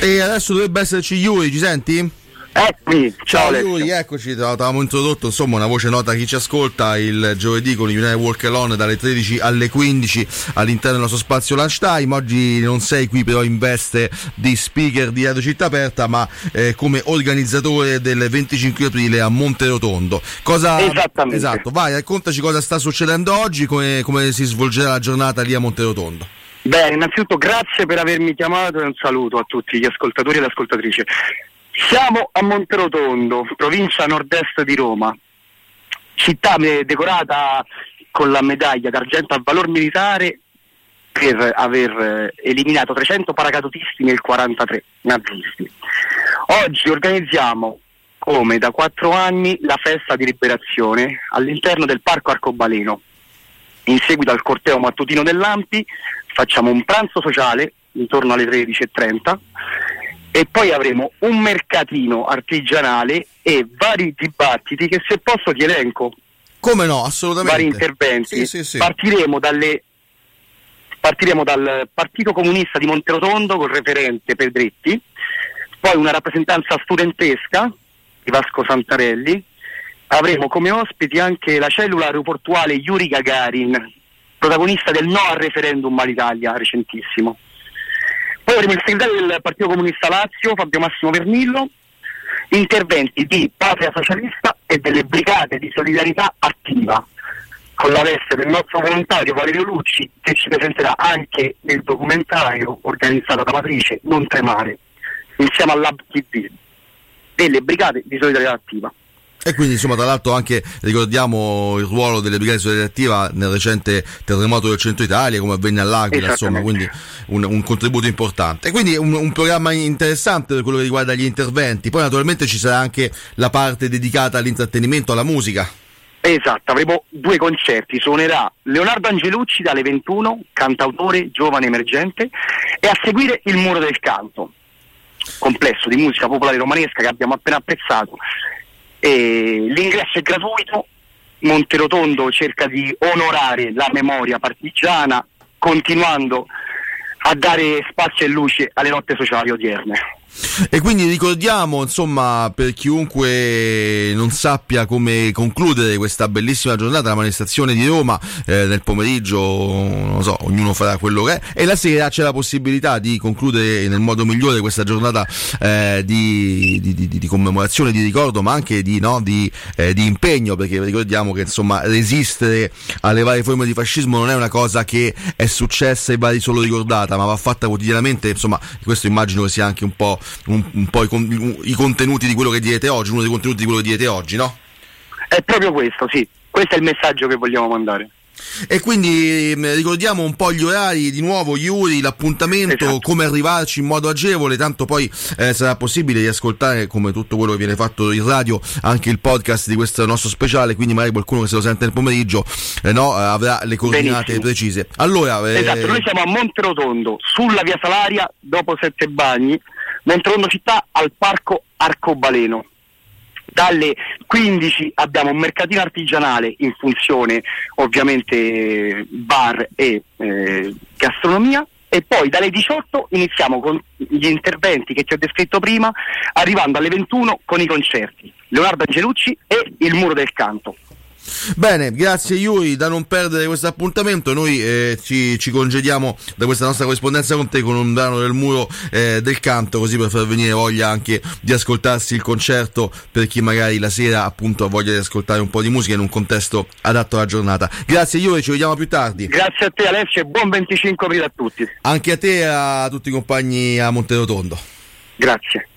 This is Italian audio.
E adesso dovrebbe esserci Yuri, ci senti? Eccomi, ciao Yuri, eccoci, avevamo introdotto insomma una voce nota a chi ci ascolta il giovedì con United Walk Alone dalle 13 alle 15 all'interno del nostro spazio Lunchtime. Oggi non sei qui però in veste di speaker di Radio Città Aperta, ma come organizzatore del 25 aprile a Monterotondo. Esattamente. Esatto, vai, raccontaci cosa sta succedendo oggi, come si svolgerà la giornata lì a Monterotondo. Bene, innanzitutto grazie per avermi chiamato e un saluto a tutti gli ascoltatori e le ascoltatrici. Siamo a Monterotondo, provincia nord-est di Roma, città decorata con la medaglia d'argento al valor militare per aver eliminato 300 paracadutisti nel 1943 nazisti. Oggi organizziamo, come da 4 anni, la festa di liberazione all'interno del Parco Arcobaleno. In seguito al corteo mattutino dell'Ampi facciamo un pranzo sociale intorno alle 13:30 e poi avremo un mercatino artigianale e vari dibattiti che, se posso, ti elenco. Come no, assolutamente. Vari interventi. Sì. Partiremo dal Partito Comunista di Monterotondo col referente Pedretti, poi una rappresentanza studentesca di Vasco Santarelli. Avremo come ospiti anche la cellula aeroportuale Yuri Gagarin, protagonista del no al referendum all'Italia recentissimo. Poi avremo il segretario del Partito Comunista Lazio, Fabio Massimo Vernillo, interventi di Patria Socialista e delle Brigate di Solidarietà Attiva, con la veste del nostro volontario Valerio Lucci, che ci presenterà anche nel documentario organizzato da Matrice Non Tremare, insieme all'Hub TV delle Brigate di Solidarietà Attiva. E quindi insomma, tra l'altro, anche ricordiamo il ruolo delle Brigate di Solidarietà nel recente terremoto del centro Italia, come avvenne all'Aquila, insomma, quindi un contributo importante. E quindi un programma interessante per quello che riguarda gli interventi. Poi naturalmente ci sarà anche la parte dedicata all'intrattenimento, alla musica. Esatto, avremo 2 concerti. Suonerà Leonardo Angelucci dalle 21, cantautore giovane emergente, e a seguire Il Muro del Canto, complesso di musica popolare romanesca che abbiamo appena apprezzato. E l'ingresso è gratuito. Monterotondo cerca di onorare la memoria partigiana, continuando a dare spazio e luce alle lotte sociali odierne. E quindi ricordiamo, insomma, per chiunque non sappia come concludere questa bellissima giornata, la manifestazione di Roma nel pomeriggio, non so, ognuno farà quello che è, e la sera c'è la possibilità di concludere nel modo migliore questa giornata di commemorazione, di ricordo, ma anche di impegno, perché ricordiamo che insomma resistere alle varie forme di fascismo non è una cosa che è successa e va solo ricordata, ma va fatta quotidianamente. Insomma, questo immagino che sia anche un po' i contenuti di quello che direte oggi, uno dei contenuti di quello che direte oggi, no? È proprio questo, sì. Questo è il messaggio che vogliamo mandare. E quindi ricordiamo un po' gli orari di nuovo, Yuri, l'appuntamento, esatto. Come arrivarci in modo agevole, tanto poi sarà possibile riascoltare, come tutto quello che viene fatto in radio, anche il podcast di questo nostro speciale, quindi magari qualcuno che se lo sente nel pomeriggio avrà le coordinate precise. Allora, esatto, noi siamo a Monterotondo, sulla via Salaria, dopo 7 bagni, Monterotondo città, al Parco Arcobaleno. Dalle 15 abbiamo un mercatino artigianale in funzione, ovviamente, bar e gastronomia, e poi dalle 18 iniziamo con gli interventi che ti ho descritto prima, arrivando alle 21 con i concerti Leonardo Angelucci e Il Muro del Canto. Bene, grazie Yuri, da non perdere questo appuntamento. Noi ci congediamo da questa nostra corrispondenza con te con un brano del Muro del Canto, così per far venire voglia anche di ascoltarsi il concerto per chi magari la sera appunto ha voglia di ascoltare un po' di musica in un contesto adatto alla giornata. Grazie Yuri, ci vediamo più tardi. Grazie a te Alessio e buon 25 aprile a tutti. Anche a te e a tutti i compagni a Monterotondo. Grazie.